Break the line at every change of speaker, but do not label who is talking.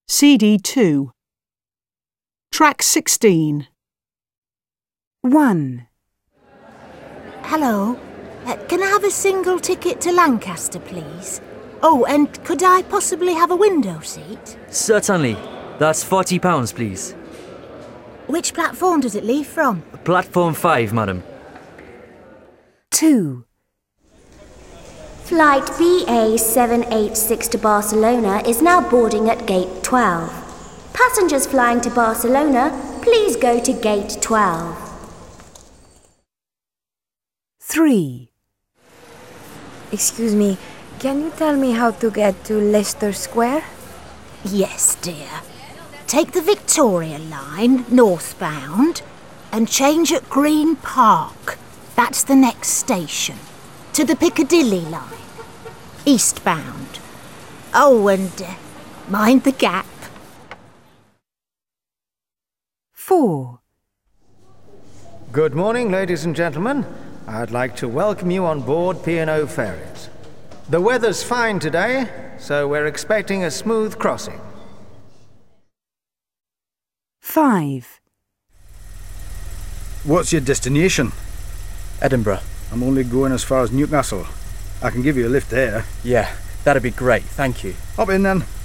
CD 2. Track 16.
1.
Hello. Can I have a single ticket to Lancaster, please? Oh, and could I possibly have a window seat?
Certainly. That's £40, please.
Which platform does it leave from?
Platform 5, madam.
2.
Flight BA786 to Barcelona is now boarding at Gate 12. Passengers flying to Barcelona, please go to Gate 12.
3.
Excuse me, can you tell me how to get to Leicester Square?
Yes, dear. Take the Victoria line, northbound, and change at Green Park. That's the next station. To the Piccadilly line, eastbound. Oh, and mind the gap.
4.
Good morning, ladies and gentlemen. I'd like to welcome you on board P&O Ferries. The weather's fine today, so we're expecting a smooth crossing.
5.
What's your destination?
Edinburgh.
I'm only going as far as Newcastle. I can give you a lift there.
Yeah, that'd be great, thank you.
Hop in then.